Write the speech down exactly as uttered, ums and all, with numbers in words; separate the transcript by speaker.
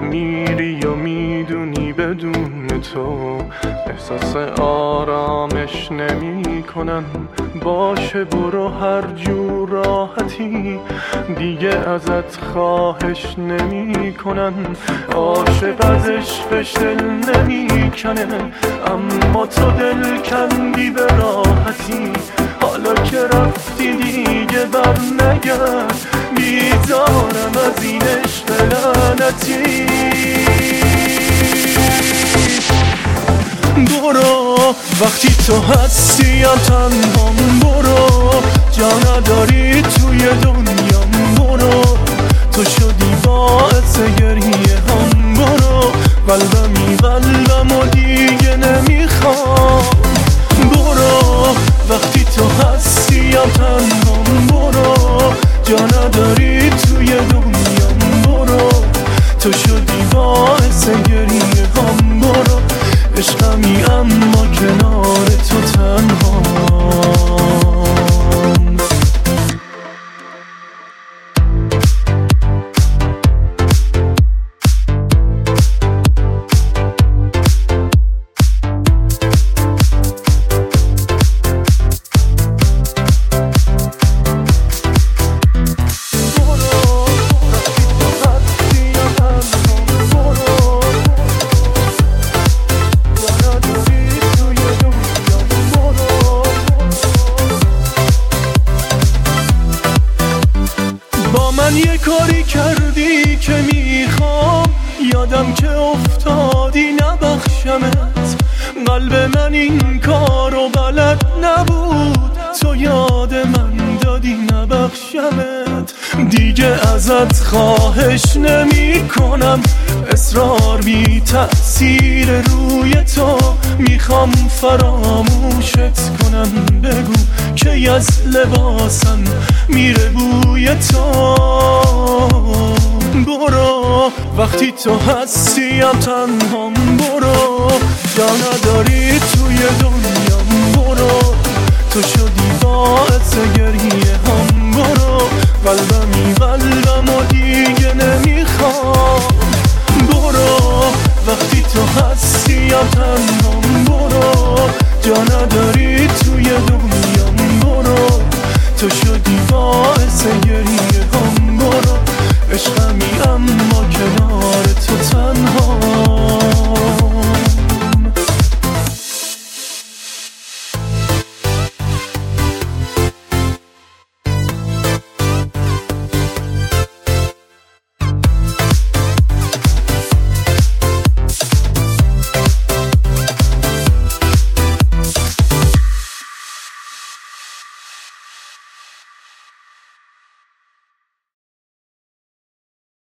Speaker 1: میری و میدونی بدون تو احساس آرامش نمی کنم. باشه برو هر جور راحتی، دیگه ازت خواهش نمی کنم. عاشق از عشقش دل نمی کنه، اما تو دل کندی به راحتی. حالا که رفتی دیگه بر نگرد، بیزارم از این عشق لعنتی. برو وقتی تو هستی یا تنهام، برو جا نداری توی دنیام. برو تو شدی باعث گریه هم، برو قلبمی قلبم و دیگه نمیخوام. برو وقتی تو هستی یا تنهام، برو جا نداری توی دنیام. برو تو شدی باعث گریه هم، برو عشقمی اما کنار تو تنها. یه کاری کردی که میخوام یادم که افتادی نبخشمت. قلب من این کارو بلد نبود، تو یاد من دادی نبخشمت. دیگه ازت خواهش نمی کنم، اصرار بی تأثیر روی تو میخوام فراموشت کنم. بگو که از لباسم میره بوی تو. برو وقتی تو هستی یا تنهام، برو جا نداری توی دنیام. برو تو شدی باعث گریه هم، برو قلبمی قلبم و دیگه